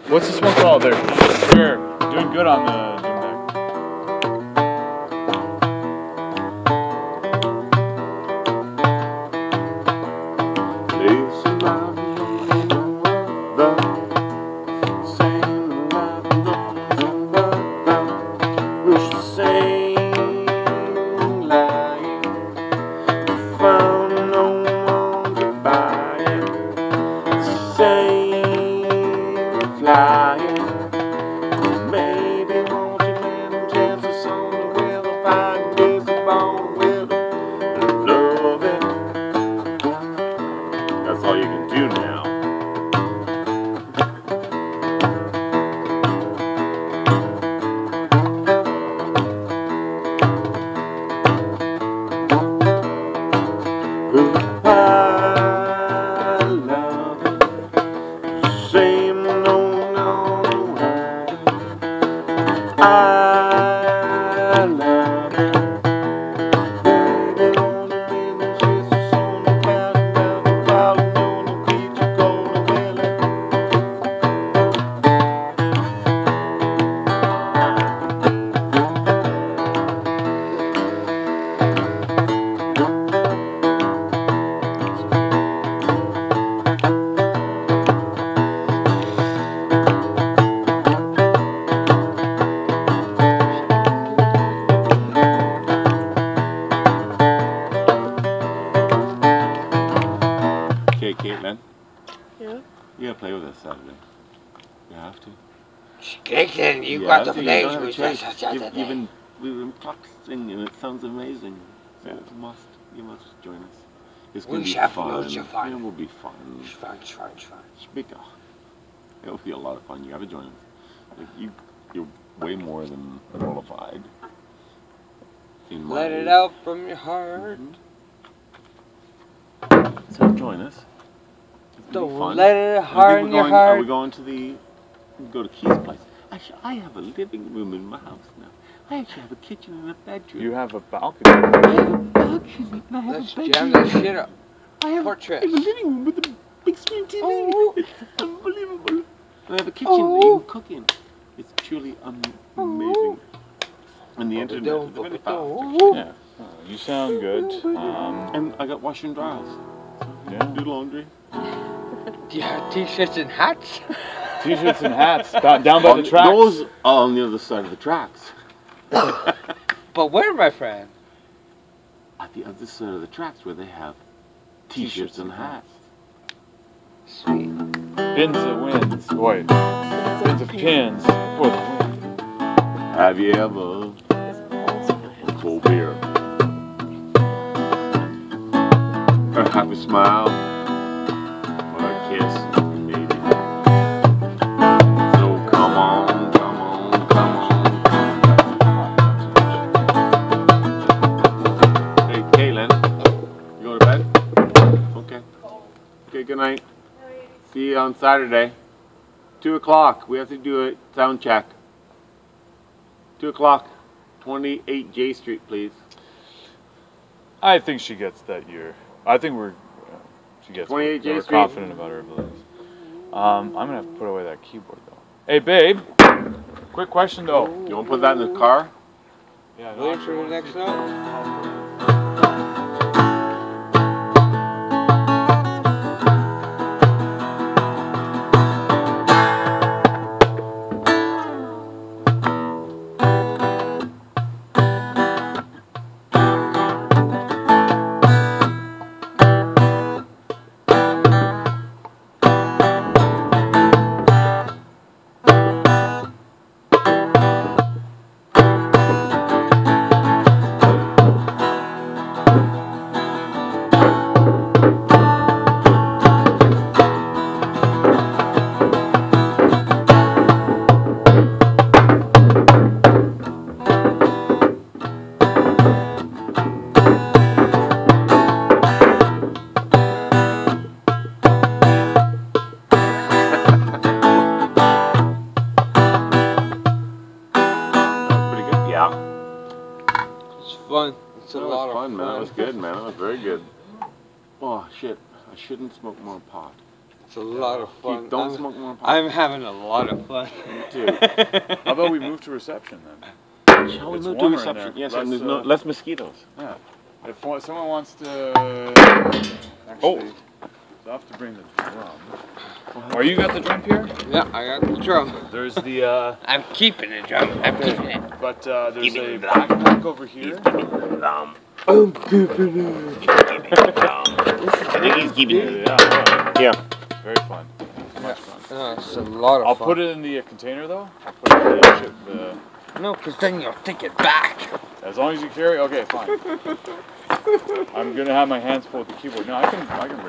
What's this one called there? Sure. Doing good on the That's all you can do now. Okay, Caitlin. Yeah? You gotta play with us Saturday. You have to. Caitlin, you Yeah, got the so you place don't have a with choice. us We've Saturday. been practicing and it sounds amazing. So you must join us. It's gonna We be shall fun. loads of fun. It will be fun. It's fun, it's fun, it's fun. It'll be a lot of fun. You gotta join us. Like you're way more than qualified. Let it out from your heart. So join us. It's gonna be Don't fun. let it hard in your Are heart. we going to go to Keith's place? Actually, I have a living room in my house now. I actually have a kitchen and a bedroom. You have a balcony. I have a balcony and I have Let's a bedroom. jam that shit up. I have Portrait. a living room with a big screen TV. Oh. It's unbelievable. And I have a kitchen that you can cook in. It's truly amazing. And the internet is really fast. Yeah. You sound good. And I got washer and dryers. Yeah. Do laundry. Do you have t-shirts and hats? T-shirts and hats down by the tracks. Those are on the other side of the tracks. But where, my friend? At the other side of the tracks where they have t-shirts and hats. Sweet. Bins of wins. Wait. Bins of pins for the win. Have you ever cold beer? A happy smile or a kiss, maybe. So come on, come on, come on. Hey, Caitlin, you go to bed? Okay. Okay, good night. See you on Saturday. 2 o'clock. We have to do a sound check. 2 o'clock. 28 J Street, please. I think she gets that year. I think she gets. 28 J we're Street. confident about her abilities. I'm gonna have to put away that keyboard though. Hey, babe. Quick question though. You want to put that in the car? Yeah. Waiting for the next note? Fun. It's a lot of fun, man. That was good, man. That was very good. Oh, shit. I shouldn't smoke more pot. It's a lot of fun. Keith, don't smoke more pot. I'm having a lot of fun. Me too. How about we move to reception then? Shall we It's move to warmer in reception? there. Yes, Less, and there's less mosquitoes. Yeah. If someone wants to, actually, Oh. I'll have to bring the drum. Or you got the drum here? Yeah, I got the drum. There's the, I'm keeping the drum. I'm keeping it. but there's a backpack over here. I'm keeping it. I think he's keeping it. Yeah. Yeah. Very fun. Much fun. It's a lot of I'll fun. put it in the container though. I'll put it in the ship. No, because then you'll take it back. As long as you carry, okay, fine. I'm gonna have my hands full with the keyboard. No, I can bring